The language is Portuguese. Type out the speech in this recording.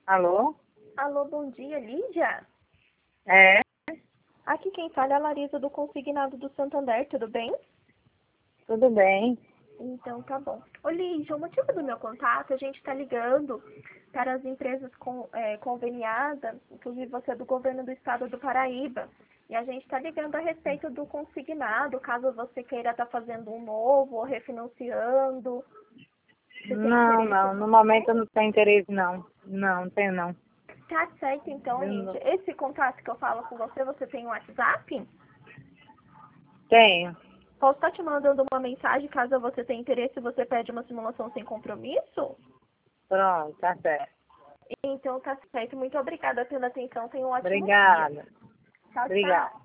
Alô? Alô, bom dia, Lídia? É, Aqui quem fala é a Larissa do Consignado do Santander, tudo bem? tudo bem. Então tá bom. Ô Lídia, o motivo do meu contato, a gente está ligando para as empresas conveniadas, inclusive você é do governo do estado do Paraíba, e a gente está ligando a respeito do consignado, caso você queira estar fazendo um novo ou refinanciando. Você tem Não, interesse? no momento eu não tenho interesse não. Não tenho não. Tá certo então, Eu Lídia. não- Esse contato que eu falo com você, você tem um WhatsApp? Tenho. Posso estar te mandando uma mensagem caso você tenha interesse e você pede uma simulação sem compromisso? Pronto, tá certo. Então tá certo. Muito obrigada pela atenção. Tenha um ótimo dia. Obrigada. Tchau, Obrigada. tchau.